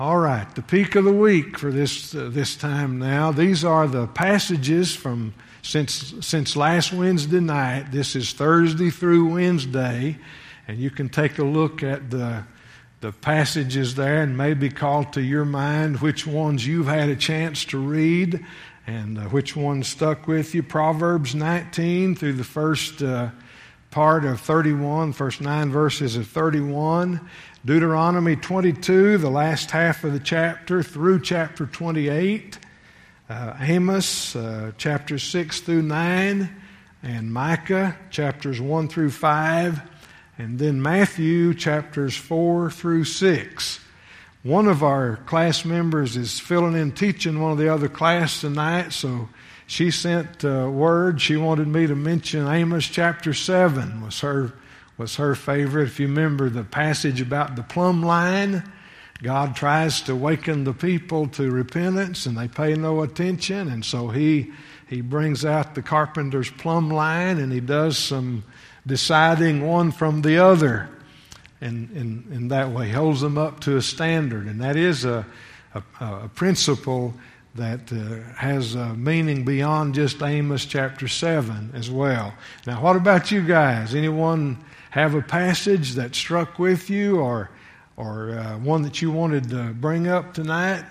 All right, the peak of the week for this time now. These are the passages from since last Wednesday night. This is Thursday through Wednesday, and you can take a look at the passages there and maybe call to your mind which ones you've had a chance to read and which ones stuck with you. Proverbs 19 through the first part of 31, first 9 verses of 31. Deuteronomy 22, the last half of the chapter through chapter 28. Amos, chapters 6 through 9. And Micah, chapters 1 through 5. And then Matthew, chapters 4 through 6. One of our class members is filling in teaching one of the other class tonight, so she sent word. She wanted me to mention Amos chapter 7 was her favorite. If you remember the passage about the plumb line, God tries to waken the people to repentance and they pay no attention, and so he brings out the carpenter's plumb line and he does some deciding one from the other, and in that way holds them up to a standard. And that is a principle that has a meaning beyond just Amos chapter 7 as well. Now, what about you guys? Anyone have a passage that struck with you or one that you wanted to bring up tonight?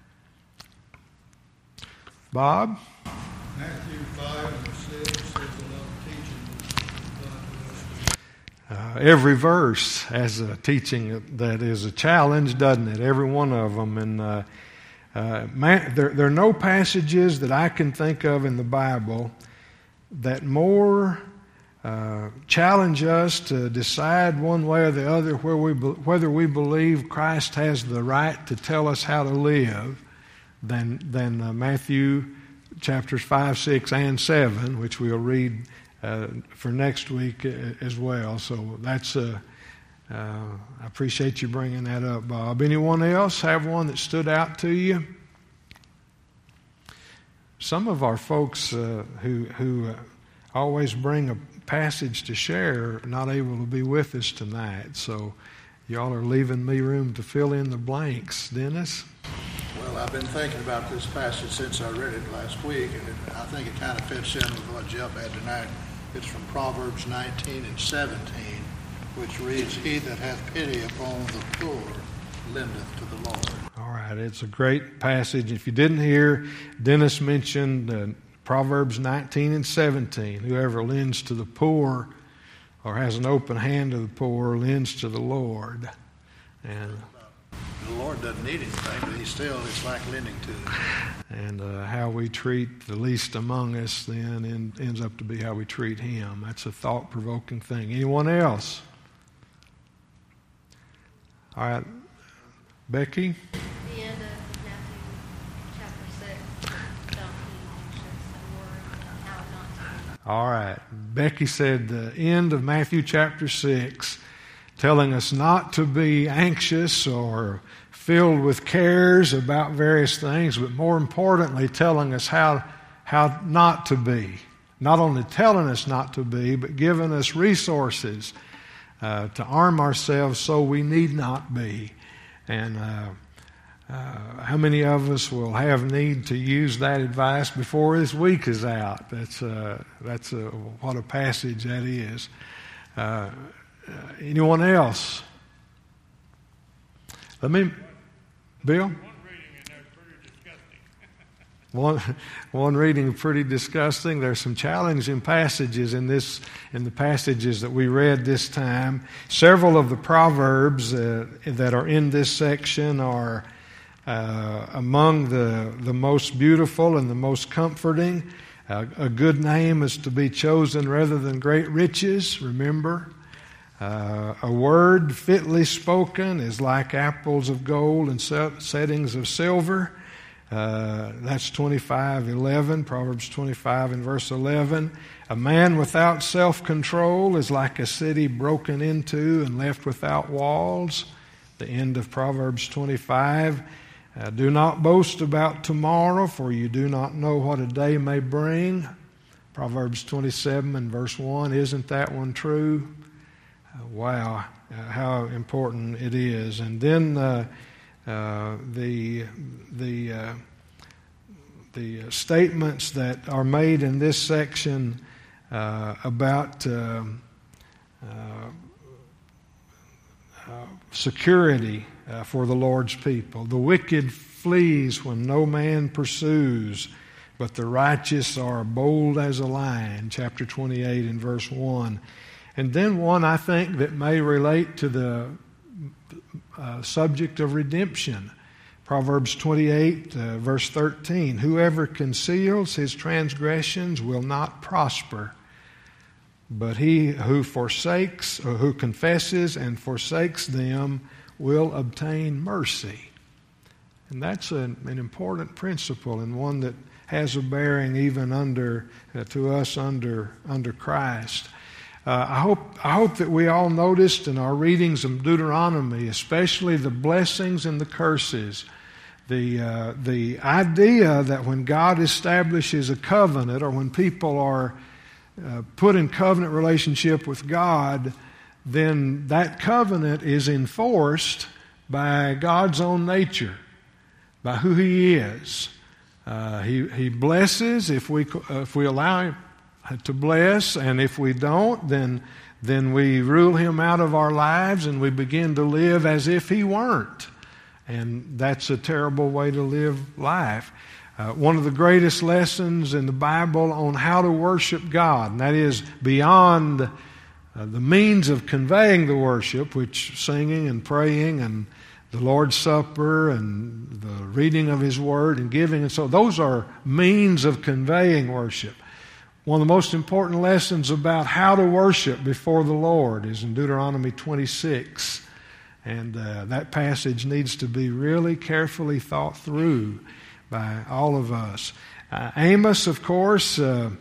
Bob? Matthew 5 and 6 says a lot of teaching. Every verse has a teaching that is a challenge, doesn't it? Every one of them. And there are no passages that I can think of in the Bible that more challenge us to decide one way or the other whether we believe Christ has the right to tell us how to live than Matthew chapters 5, 6, and 7, which we'll read for next week as well. So that's I appreciate you bringing that up, Bob. Anyone else have one that stood out to you? Some of our folks who always bring a passage to share are not able to be with us tonight, so y'all are leaving me room to fill in the blanks. Dennis? Well, I've been thinking about this passage since I read it last week, and I think it kind of fits in with what Jeff had tonight. It's from Proverbs 19 and 17, which reads, "He that hath pity upon the poor lendeth to the Lord." All right, it's a great passage. If you didn't hear, Dennis mentioned Proverbs 19 and 17. Whoever lends to the poor or has an open hand to the poor lends to the Lord. And the Lord doesn't need anything, but it's like lending to him. And how we treat the least among us then ends up to be how we treat him. That's a thought-provoking thing. Anyone else? All right, Becky? The end of Matthew chapter 6. Don't be anxious and worry how not to be. All right. Becky said the end of Matthew chapter 6, telling us not to be anxious or filled with cares about various things, but more importantly, telling us how not to be. Not only telling us not to be, but giving us resources to arm ourselves so we need not be. And how many of us will have need to use that advice before this week is out? That's what a passage that is. Anyone else? Bill? One reading pretty disgusting. There's some challenging passages in the passages that we read this time. Several of the proverbs that are in this section are among the most beautiful and the most comforting. A good name is to be chosen rather than great riches, remember. A word fitly spoken is like apples of gold and settings of silver. That's 25:11, Proverbs 25 and verse 11. A man without self-control is like a city broken into and left without walls. The end of Proverbs 25. Do not boast about tomorrow, for you do not know what a day may bring. Proverbs 27 and verse 1. Isn't that one true? Wow, how important it is. And then the statements that are made in this section about security for the Lord's people. The wicked flees when no man pursues, but the righteous are bold as a lion, chapter 28 and verse 1. And then one I think that may relate to the subject of redemption. Proverbs 28, verse 13. Whoever conceals his transgressions will not prosper, but he who forsakes, or who confesses and forsakes them, will obtain mercy. And that's an important principle, and one that has a bearing even to us under Christ. I hope that we all noticed in our readings of Deuteronomy, especially the blessings and the curses, the idea that when God establishes a covenant, or when people are put in covenant relationship with God, then that covenant is enforced by God's own nature, by who He is. He blesses if we allow Him to bless, and if we don't, then we rule Him out of our lives and we begin to live as if He weren't. And that's a terrible way to live life. One of the greatest lessons in the Bible on how to worship God, and that is beyond the means of conveying the worship, which singing and praying and the Lord's Supper and the reading of His Word and giving, and so those are means of conveying worship. One of the most important lessons about how to worship before the Lord is in Deuteronomy 26. And that passage needs to be really carefully thought through by all of us. Amos, of course, the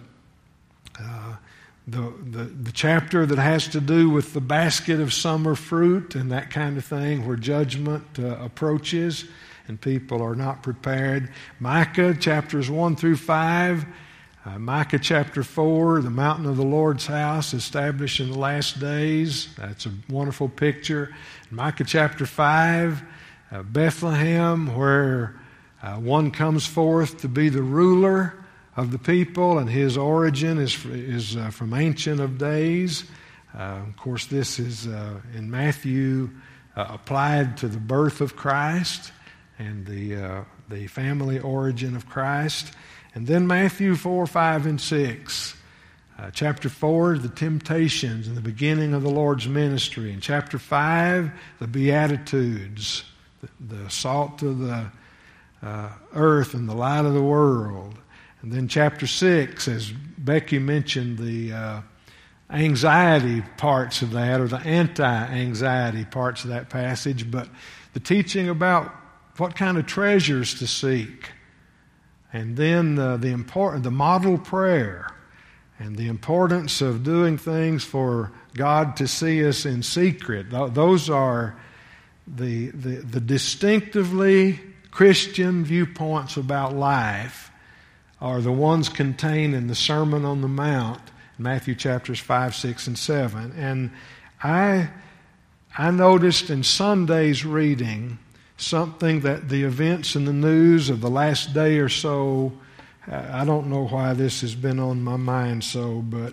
chapter that has to do with the basket of summer fruit and that kind of thing, where judgment approaches and people are not prepared. Micah, chapters 1 through 5. Micah chapter 4, the mountain of the Lord's house established in the last days. That's a wonderful picture. Micah chapter 5, Bethlehem, where one comes forth to be the ruler of the people, and his origin is from Ancient of Days. Of course, this is in Matthew applied to the birth of Christ and the family origin of Christ. And then Matthew 4, 5, and 6. Chapter 4, the temptations and the beginning of the Lord's ministry. In chapter 5, the Beatitudes, the salt of the earth and the light of the world. And then chapter 6, as Becky mentioned, the anxiety parts of that, or the anti-anxiety parts of that passage, but the teaching about what kind of treasures to seek. And then the model prayer and the importance of doing things for God to see us in secret. Those are the distinctively Christian viewpoints about life, are the ones contained in the Sermon on the Mount, Matthew chapters 5, 6, and 7. And I noticed in Sunday's reading something that the events in the news of the last day or so, I don't know why this has been on my mind so, but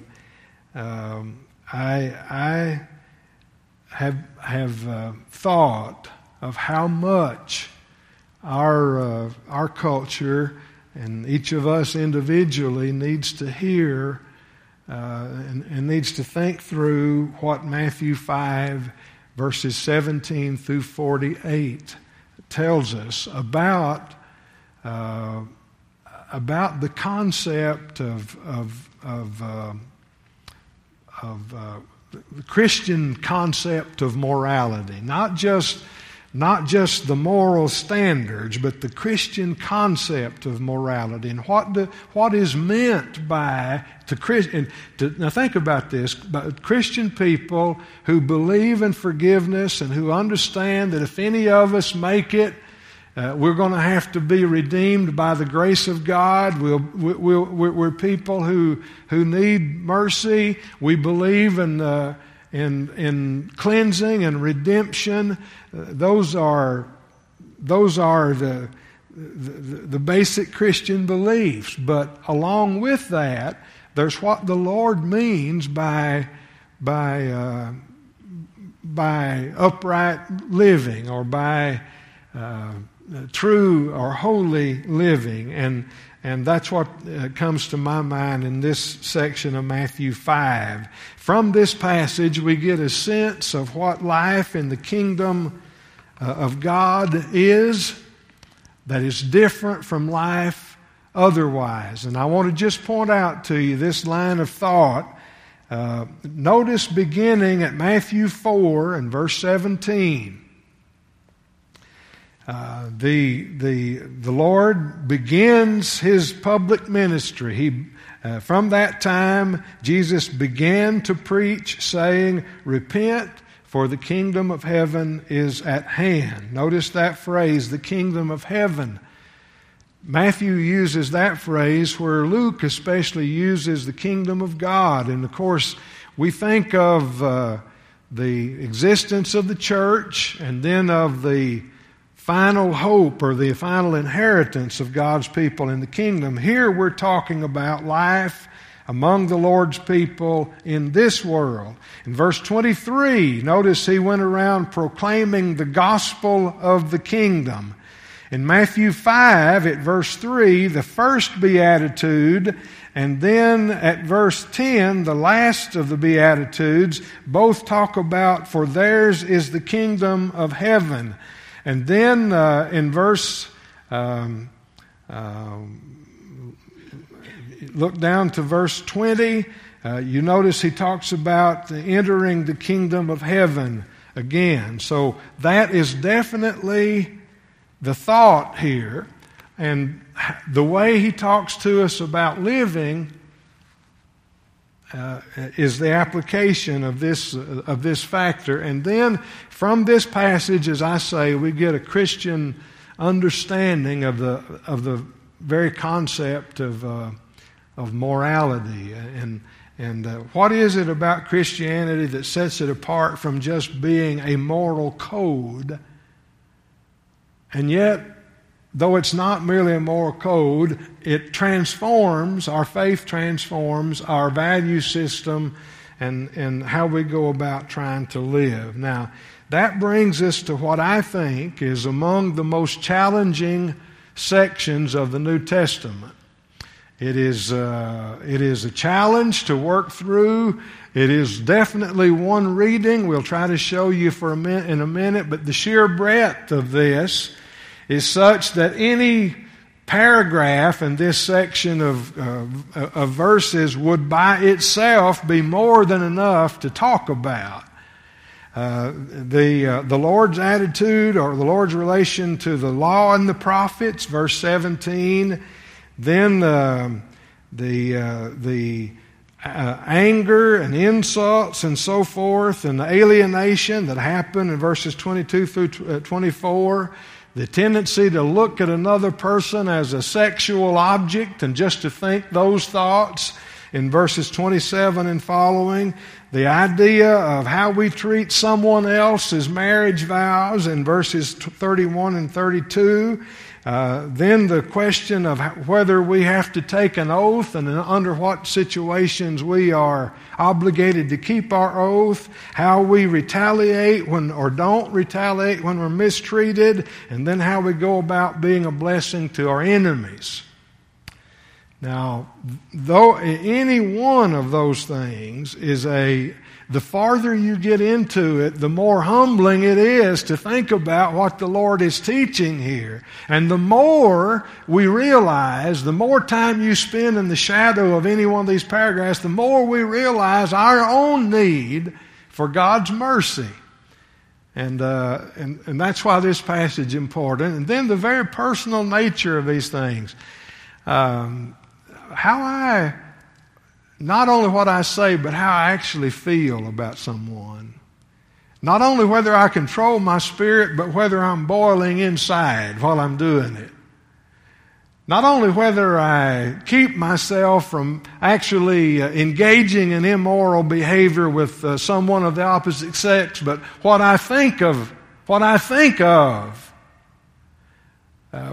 I have thought of how much our culture and each of us individually needs to hear and needs to think through what Matthew 5 verses 17 through 48 tells us about the concept of the Christian concept of morality, not just the moral standards, but the Christian concept of morality, and what is meant by now think about this, but Christian people who believe in forgiveness and who understand that if any of us make it, we're going to have to be redeemed by the grace of God. We're people who need mercy. We believe in cleansing and redemption. Those are those are the basic Christian beliefs. But along with that, there's what the Lord means by upright living, or by true or holy living. And that's what comes to my mind in this section of Matthew 5. From this passage, we get a sense of what life in the kingdom of God is, that is different from life otherwise. And I want to just point out to you this line of thought. Notice beginning at Matthew 4 and verse 17. The Lord begins His public ministry. From that time, Jesus began to preach, saying, "Repent, for the kingdom of heaven is at hand." Notice that phrase, the kingdom of heaven. Matthew uses that phrase where Luke especially uses the kingdom of God. And of course, we think of the existence of the church and then of the final hope or the final inheritance of God's people in the kingdom. Here we're talking about life among the Lord's people in this world. In verse 23, notice He went around proclaiming the gospel of the kingdom. In Matthew 5, at verse 3, the first beatitude, and then at verse 10, the last of the beatitudes, both talk about, "For theirs is the kingdom of heaven." And then in verse, look down to verse 20, you notice he talks about entering the kingdom of heaven again. So that is definitely the thought here. And the way he talks to us about living is the application of this factor. And then from this passage, as I say, we get a Christian understanding of the very concept of morality and what is it about Christianity that sets it apart from just being a moral code. And yet, though it's not merely a moral code, it transforms, our faith transforms our value system and how we go about trying to live. Now, that brings us to what I think is among the most challenging sections of the New Testament. It is a challenge to work through. It is definitely one reading. We'll try to show you in a minute, but the sheer breadth of this is such that any paragraph in this section of verses would by itself be more than enough to talk about. The Lord's attitude or the Lord's relation to the law and the prophets, verse 17. Then the anger and insults and so forth, and the alienation that happened in verses 22 through 24. The tendency to look at another person as a sexual object and just to think those thoughts in verses 27 and following. The idea of how we treat someone else's marriage vows in verses 31 and 32. Then the question of whether we have to take an oath and under what situations we are obligated to keep our oath, how we retaliate or don't retaliate when we're mistreated, and then how we go about being a blessing to our enemies. Now, though any one of those things is the farther you get into it, the more humbling it is to think about what the Lord is teaching here. And the more we realize, the more time you spend in the shadow of any one of these paragraphs, the more we realize our own need for God's mercy. And that's why this passage is important. And then the very personal nature of these things. Not only what I say, but how I actually feel about someone. Not only whether I control my spirit, but whether I'm boiling inside while I'm doing it. Not only whether I keep myself from actually engaging in immoral behavior with someone of the opposite sex, but what I think of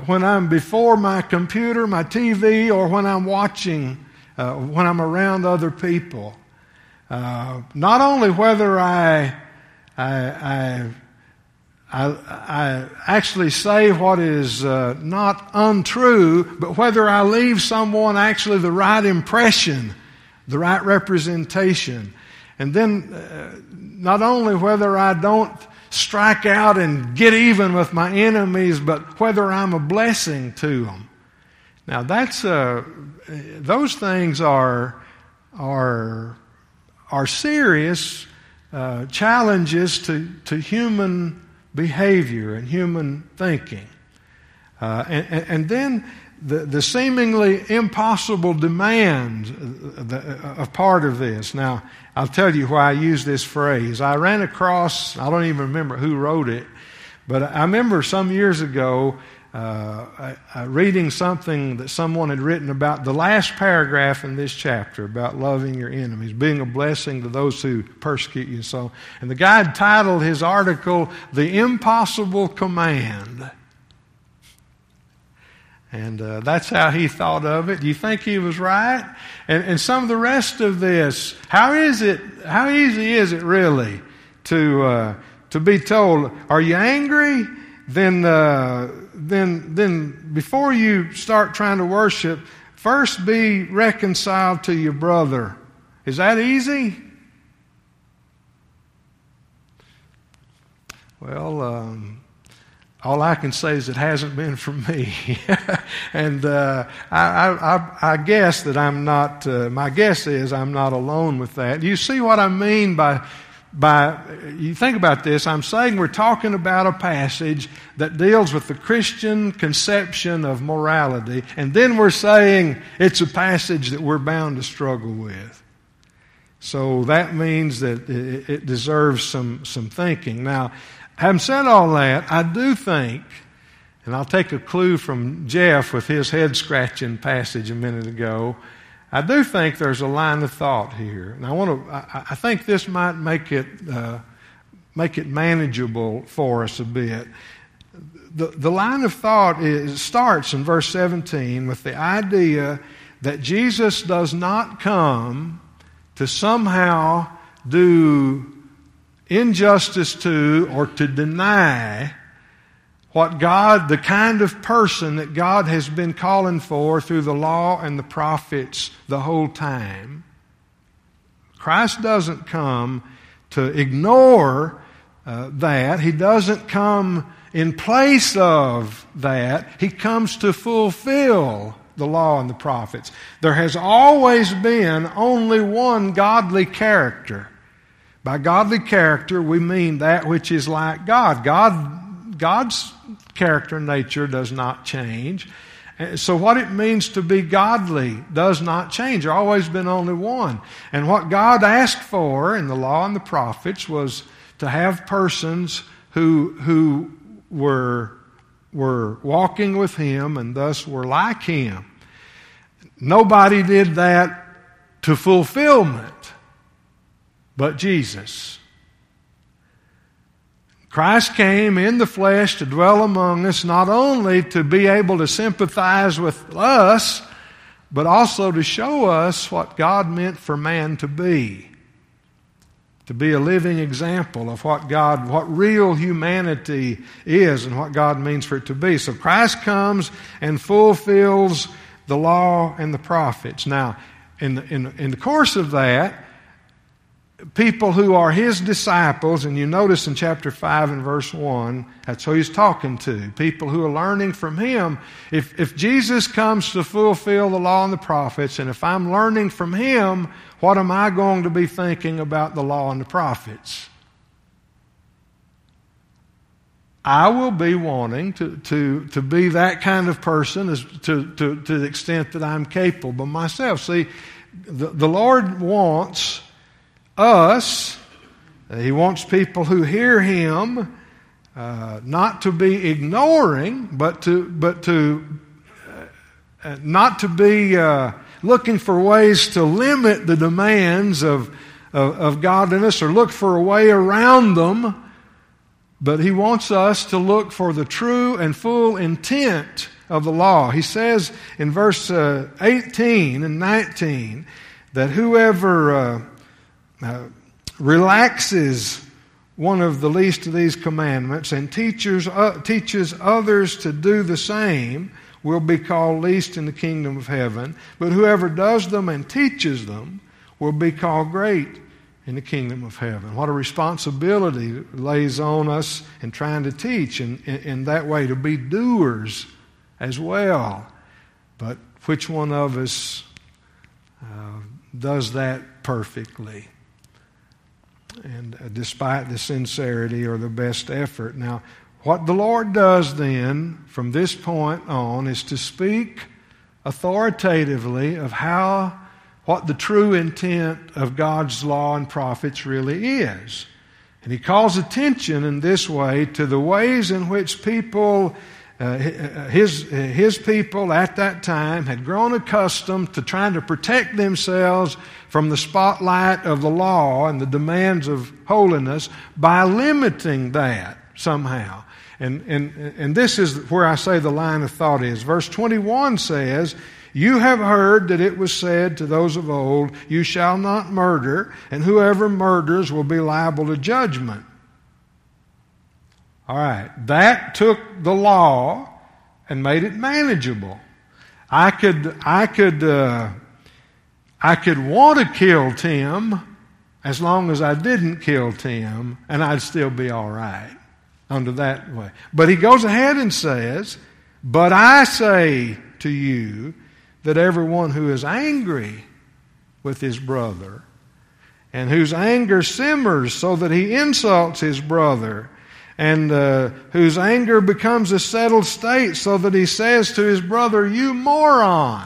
when I'm before my computer, my TV, or when I'm watching, when I'm around other people. Not only whether I actually say what is not untrue, but whether I leave someone actually the right impression, the right representation. And then not only whether I don't strike out and get even with my enemies, but whether I'm a blessing to them. Now that's those things are serious challenges to human behavior and human thinking. And then the seemingly impossible demands of part of this. Now, I'll tell you why I use this phrase. I ran across, I don't even remember who wrote it, but I remember some years ago reading something that someone had written about the last paragraph in this chapter about loving your enemies, being a blessing to those who persecute you. And the guy had titled his article, "The Impossible Command." And that's how he thought of it. Do you think he was right? And some of the rest of this, how easy is it really to be told, are you angry? Then before you start trying to worship, first be reconciled to your brother. Is that easy? Well, all I can say is it hasn't been for me. And I guess that I'm not, my guess is I'm not alone with that. You see what I mean by you think about this, I'm saying we're talking about a passage that deals with the Christian conception of morality, and then we're saying it's a passage that we're bound to struggle with. So that means that it deserves some thinking. Now, having said all that, I do think, and I'll take a clue from Jeff with his head-scratching passage a minute ago, I do think there's a line of thought here. And I think this might make it manageable for us a bit. The line of thought starts in verse 17 with the idea that Jesus does not come to somehow do injustice to or to deny what God, the kind of person that God has been calling for through the law and the prophets the whole time. Christ doesn't come to ignore that. He doesn't come in place of that. He comes to fulfill the law and the prophets. There has always been only one godly character. By godly character, we mean that which is like God. God's character and nature does not change. So what it means to be godly does not change. There's always been only one. And what God asked for in the law and the prophets was to have persons who were walking with Him and thus were like Him. Nobody did that to fulfillment but Jesus. Christ came in the flesh to dwell among us, not only to be able to sympathize with us, but also to show us what God meant for man to be a living example of what real humanity is and what God means for it to be. So Christ comes and fulfills the law and the prophets. Now, in the course of that, people who are His disciples, and you notice in chapter 5 and verse 1, that's who He's talking to. People who are learning from Him. If Jesus comes to fulfill the law and the prophets, and if I'm learning from Him, what am I going to be thinking about the law and the prophets? I will be wanting to be that kind of person to the extent that I'm capable myself. See, the Lord wants us, He wants people who hear Him not to be ignoring, but not to be looking for ways to limit the demands of godliness or look for a way around them. But He wants us to look for the true and full intent of the law. He says in verse 18 and 19 that whoever relaxes one of the least of these commandments and teaches others to do the same will be called least in the kingdom of heaven. But whoever does them and teaches them will be called great in the kingdom of heaven. What a responsibility lays on us in trying to teach, and in that way to be doers as well. But which one of us does that perfectly? And despite the sincerity or the best effort. Now, what the Lord does then from this point on is to speak authoritatively of what the true intent of God's law and prophets really is. And He calls attention in this way to the ways in which people, His people at that time had grown accustomed to trying to protect themselves from the spotlight of the law and the demands of holiness by limiting that somehow. And this is where I say the line of thought is. Verse 21 says, "You have heard that it was said to those of old, 'You shall not murder, and whoever murders will be liable to judgment.'" All right, that took the law and made it manageable. I could want to kill Tim as long as I didn't kill Tim, and I'd still be all right under that way. But he goes ahead and says, "But I say to you that everyone who is angry with his brother, and whose anger simmers so that he insults his brother, and whose anger becomes a settled state so that he says to his brother, 'You moron.'"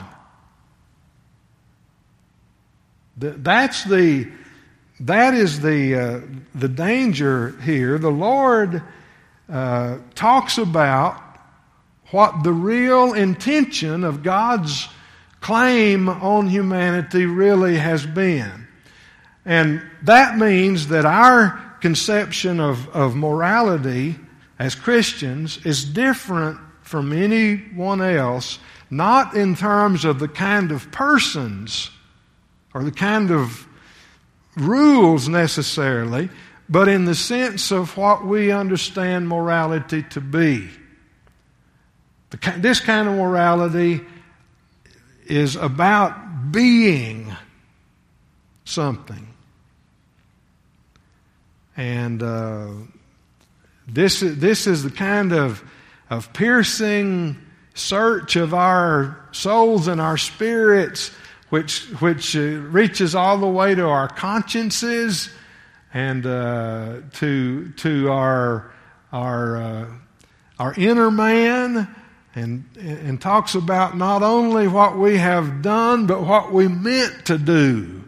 That is the danger here. The Lord talks about what the real intention of God's claim on humanity really has been. And that means that our conception of morality as Christians is different from anyone else, not in terms of the kind of persons or the kind of rules necessarily, but in the sense of what we understand morality to be. This kind of morality is about being something. And this is the kind of piercing search of our souls and our spirits which reaches all the way to our consciences and to our inner man, and talks about not only what we have done but what we meant to do.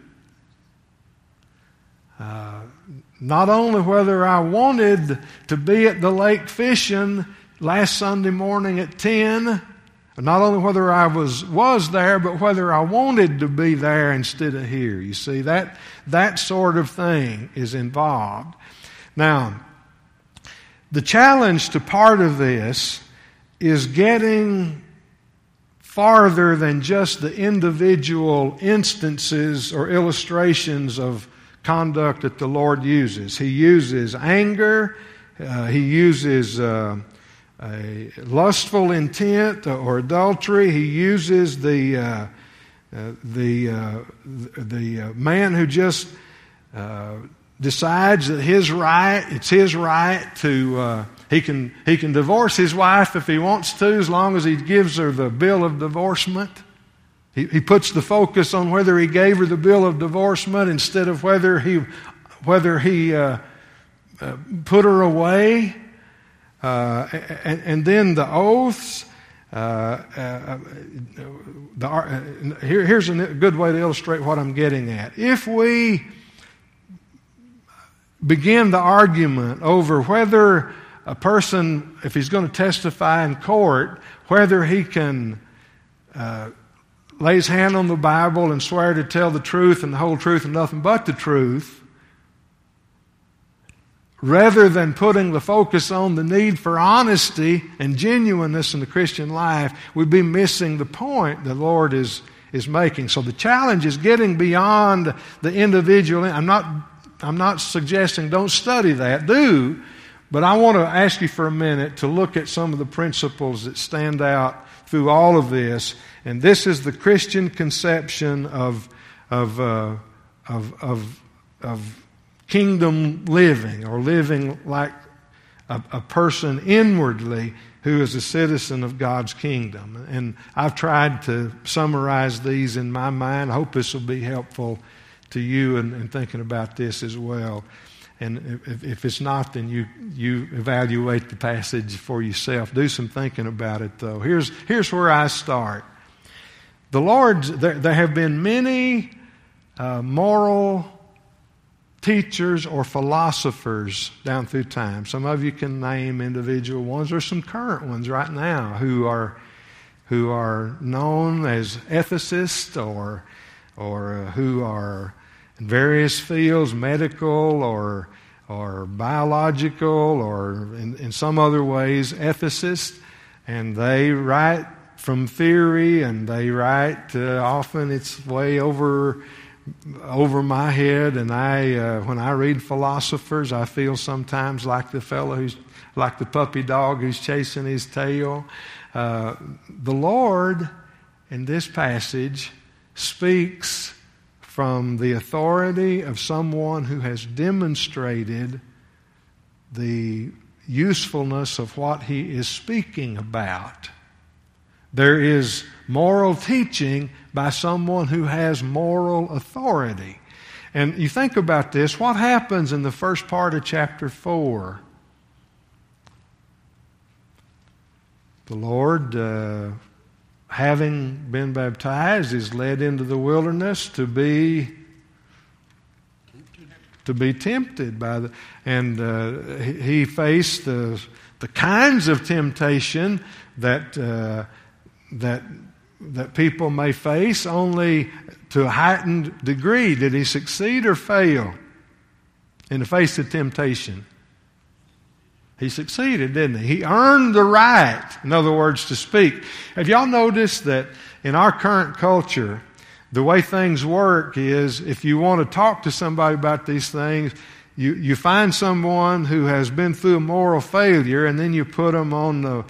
Not only whether I wanted to be at the lake fishing last Sunday morning at 10, not only whether I was there, but whether I wanted to be there instead of here. You see, that sort of thing is involved. Now, the challenge to part of this is getting farther than just the individual instances or illustrations of conduct that the Lord uses. He uses anger. He uses a lustful intent or adultery. He uses the man who just decides that it's his right to he can divorce his wife if he wants to, as long as he gives her the bill of divorcement. He puts the focus on whether he gave her the bill of divorcement instead of whether he put her away. And then the oaths. Here's a good way to illustrate what I'm getting at. If we begin the argument over whether a person, if he's going to testify in court, whether he can lay his hand on the Bible and swear to tell the truth and the whole truth and nothing but the truth, rather than putting the focus on the need for honesty and genuineness in the Christian life, we'd be missing the point the Lord is making. So the challenge is getting beyond the individual. I'm not suggesting don't study that. Do. But I want to ask you for a minute to look at some of the principles that stand out through all of this. And this is the Christian conception of kingdom living, or living like a person inwardly who is a citizen of God's kingdom. And I've tried to summarize these in my mind. I hope this will be helpful to you in thinking about this as well. And if it's not, then you evaluate the passage for yourself. Do some thinking about it, though. Here's where I start. The Lord's, there have been many moral teachers or philosophers down through time. Some of you can name individual ones. There's some current ones right now who are known as ethicists or who are in various fields, medical or biological, or in some other ways ethicists, and they write from theory, and they write often it's way over my head, and when I read philosophers, I feel sometimes like the fellow who's like the puppy dog who's chasing his tail. The Lord in this passage speaks from the authority of someone who has demonstrated the usefulness of what he is speaking about. There is moral teaching by someone who has moral authority. And you think about this, what happens in the first part of chapter 4? The Lord, having been baptized, is led into the wilderness to be tempted by he faced the kinds of temptation that people may face, only to a heightened degree. Did he succeed or fail in the face of temptation? He succeeded, didn't he? He earned the right, in other words, to speak. Have y'all noticed that in our current culture, the way things work is if you want to talk to somebody about these things, you find someone who has been through a moral failure, and then you put them on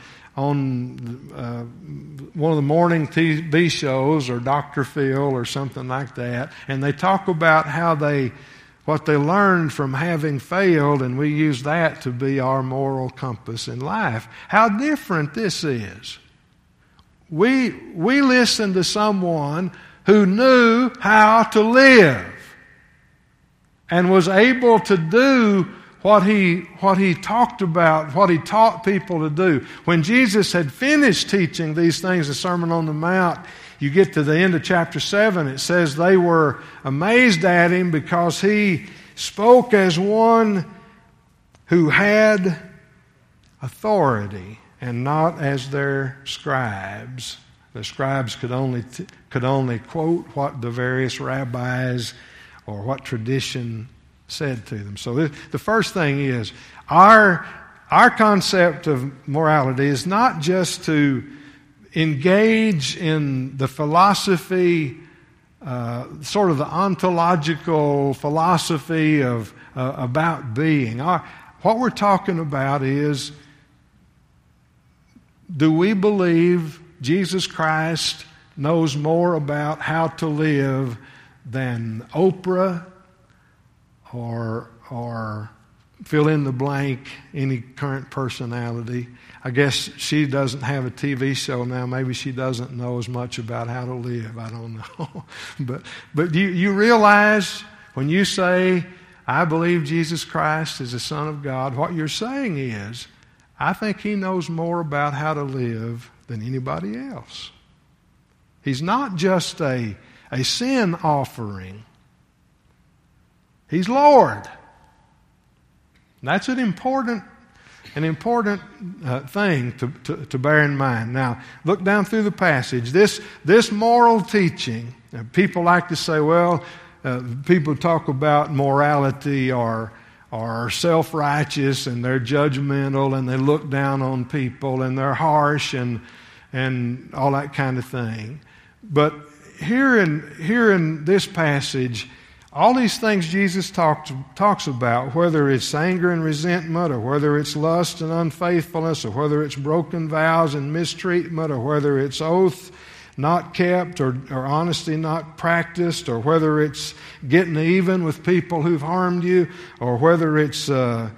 one of the morning TV shows, or Dr. Phil or something like that, and they talk about what they learned from having failed, and we use that to be our moral compass in life. How different this is. We listen to someone who knew how to live and was able to do what he talked about, what he taught people to do. When Jesus had finished teaching these things, the Sermon on the Mount, you get to the end of chapter 7, it says they were amazed at him because he spoke as one who had authority and not as their scribes. The scribes could only quote what the various rabbis or what tradition said to them. So the first thing is our concept of morality is not just to engage in the philosophy, sort of the ontological philosophy of about being. What we're talking about is, do we believe Jesus Christ knows more about how to live than Oprah or fill in the blank, any current personality? I guess she doesn't have a TV show now. Maybe she doesn't know as much about how to live. I don't know. But you realize when you say, I believe Jesus Christ is the Son of God, what you're saying is, I think He knows more about how to live than anybody else. He's not just a sin offering. He's Lord. And that's an important thing to bear in mind. Now, look down through the passage. This moral teaching, people like to say, well, people talk about morality or are self-righteous and they're judgmental and they look down on people and they're harsh and all that kind of thing. But here in this passage, all these things Jesus talks about, whether it's anger and resentment, or whether it's lust and unfaithfulness, or whether it's broken vows and mistreatment, or whether it's oath not kept, or honesty not practiced, or whether it's getting even with people who've harmed you, or whether it's a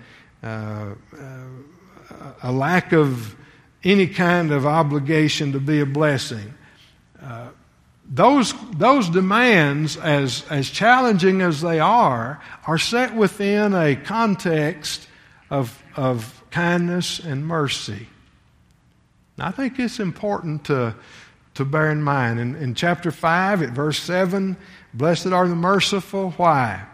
lack of any kind of obligation to be a blessing. Those demands, as challenging as they are set within a context of kindness and mercy. Now, I think it's important to bear in mind. In chapter 5, at verse 7, blessed are the merciful. Why?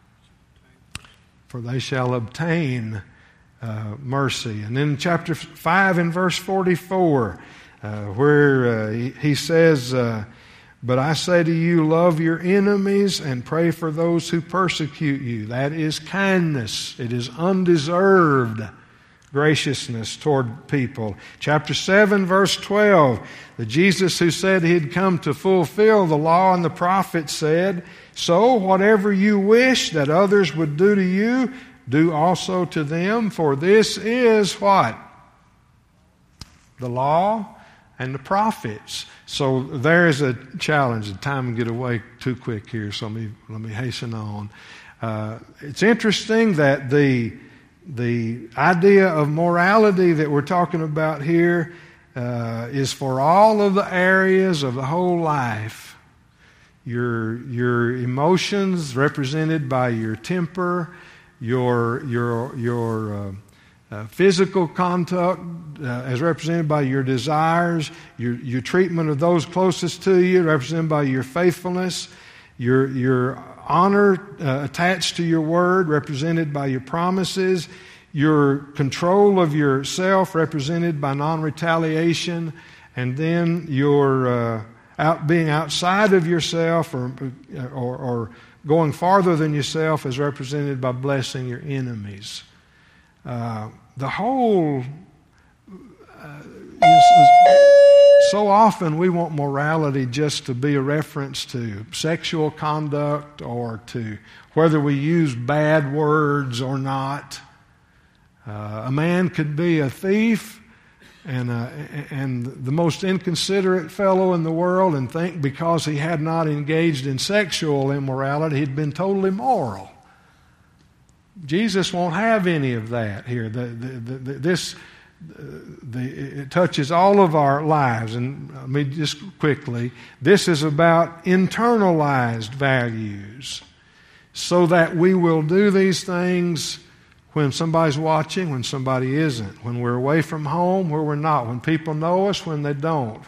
For they shall obtain mercy. And then in chapter 5, in verse 44, where he says, but I say to you, love your enemies and pray for those who persecute you. That is kindness. It is undeserved graciousness toward people. Chapter 7, verse 12, the Jesus who said he'd come to fulfill the law and the prophets said, so whatever you wish that others would do to you, do also to them, for this is what? The law and the prophets. So there is a challenge. The time will get away too quick here, so let me hasten on. It's interesting that the idea of morality that we're talking about here is for all of the areas of the whole life. Your emotions represented by your temper, your physical conduct as represented by your desires, your treatment of those closest to you represented by your faithfulness, your honor attached to your word represented by your promises, your control of yourself represented by non-retaliation, and then your being outside of yourself or going farther than yourself is represented by blessing your enemies. The whole, so often we want morality just to be a reference to sexual conduct or to whether we use bad words or not. A man could be a thief and the most inconsiderate fellow in the world and think because he had not engaged in sexual immorality, he'd been totally moral. Jesus won't have any of that here. It touches all of our lives. And let me just quickly, this is about internalized values so that we will do these things when somebody's watching, when somebody isn't, when we're away from home, where we're not, when people know us, when they don't,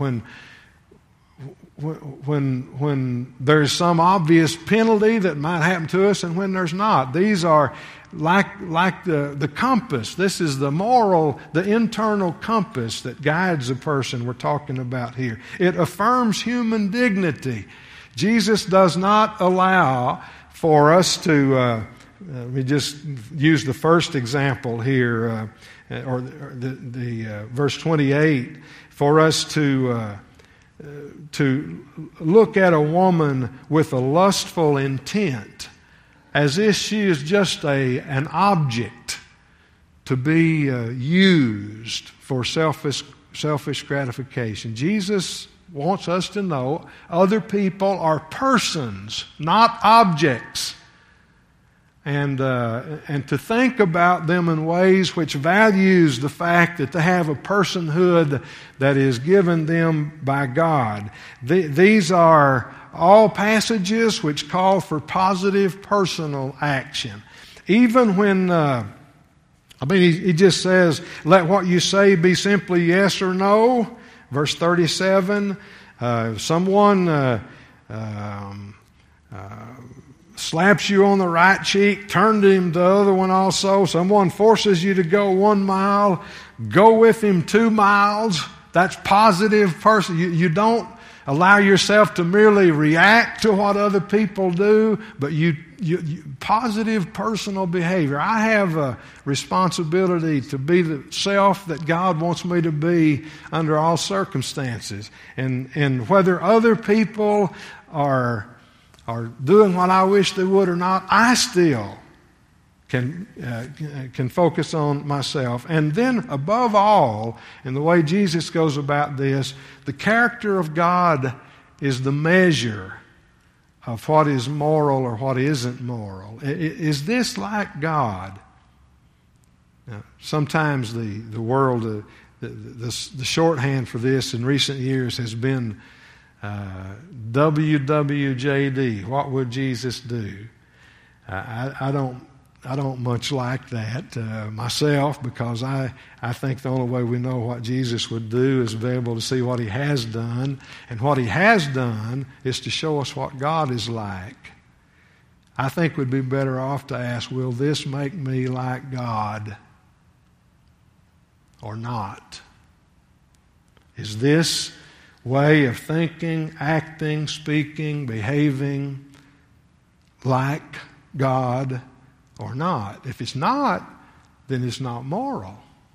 when there's some obvious penalty that might happen to us and when there's not. These are like the compass. This is the moral, the internal compass that guides a person we're talking about here. It affirms human dignity. Jesus does not allow for us to, let me just use the first example here, or the verse 28, for us to look at a woman with a lustful intent as if she is just an object to be used for selfish gratification. Jesus wants us to know other people are persons, not objects. And to think about them in ways which values the fact that they have a personhood that is given them by God. These are all passages which call for positive personal action. Even when, he just says, let what you say be simply yes or no. Verse 37, someone slaps you on the right cheek, turn to him the other one also. Someone forces you to go 1 mile, go with him 2 miles. That's positive person. You don't allow yourself to merely react to what other people do, but you positive personal behavior. I have a responsibility to be the self that God wants me to be under all circumstances. And whether other people are doing what I wish they would or not, I still can focus on myself. And then above all, in the way Jesus goes about this, the character of God is the measure of what is moral or what isn't moral. Is this like God? Now, sometimes the world, the shorthand for this in recent years has been WWJD. What would Jesus do? I don't much like that myself, because I think the only way we know what Jesus would do is be able to see what He has done. And what He has done is to show us what God is like. I think we'd be better off to ask, will this make me like God or not? Is this way of thinking, acting, speaking, behaving like God or not? If it's not, then it's not moral.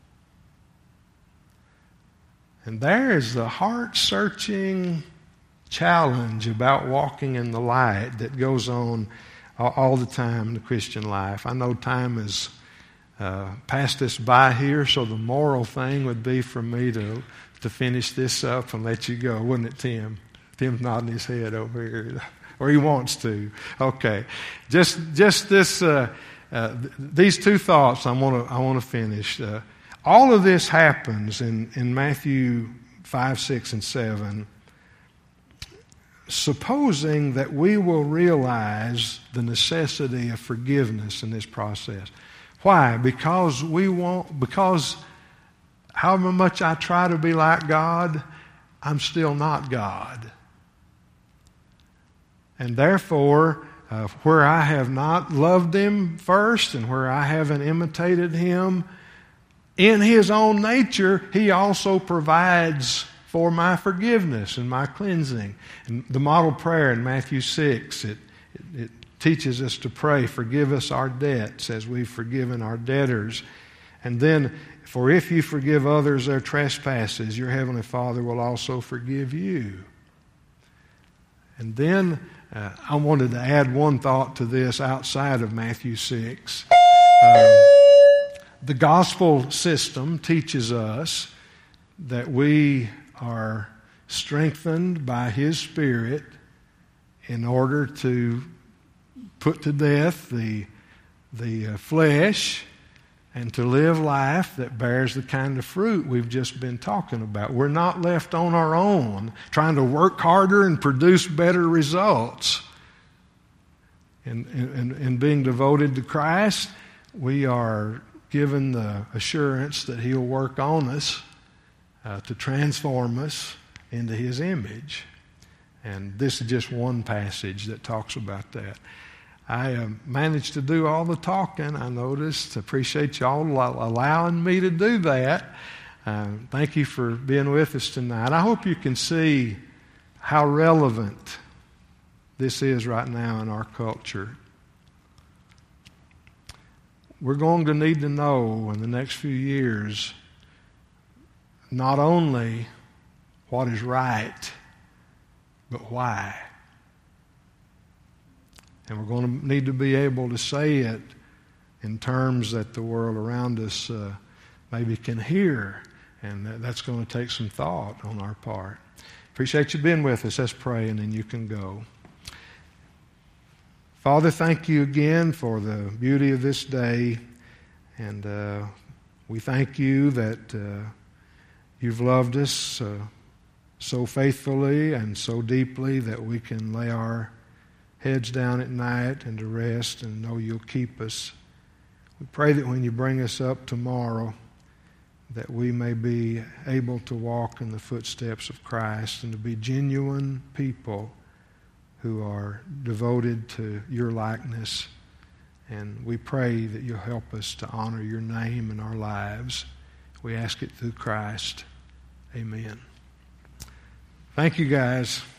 And there is the heart-searching challenge about walking in the light that goes on all the time in the Christian life. I know time has passed us by here, so the moral thing would be for me to finish this up and let you go, wouldn't it, Tim? Tim's nodding his head over here, or he wants to. Okay, just this. These two thoughts I want to finish. All of this happens in Matthew 5, 6, and 7, supposing that we will realize the necessity of forgiveness in this process. Why? Because however much I try to be like God, I'm still not God. And therefore, where I have not loved Him first and where I haven't imitated Him, in His own nature, He also provides for my forgiveness and my cleansing. And the model prayer in Matthew 6, it teaches us to pray, forgive us our debts as we've forgiven our debtors. And then, for if you forgive others their trespasses, your Heavenly Father will also forgive you. And then I wanted to add one thought to this outside of Matthew 6. The gospel system teaches us that we are strengthened by His Spirit in order to put to death the flesh and to live life that bears the kind of fruit we've just been talking about. We're not left on our own trying to work harder and produce better results. In being devoted to Christ, we are given the assurance that He'll work on us to transform us into His image. And this is just one passage that talks about that. I managed to do all the talking, I noticed. Appreciate y'all allowing me to do that. Thank you for being with us tonight. I hope you can see how relevant this is right now in our culture. We're going to need to know in the next few years not only what is right, but why. And we're going to need to be able to say it in terms that the world around us maybe can hear. And that's going to take some thought on our part. Appreciate you being with us. Let's pray and then you can go. Father, thank you again for the beauty of this day. And we thank you that you've loved us so faithfully and so deeply that we can lay our heads down at night and to rest and know you'll keep us. We pray that when you bring us up tomorrow, that we may be able to walk in the footsteps of Christ and to be genuine people who are devoted to your likeness. And we pray that you'll help us to honor your name in our lives. We ask it through Christ. Amen. Thank you, guys.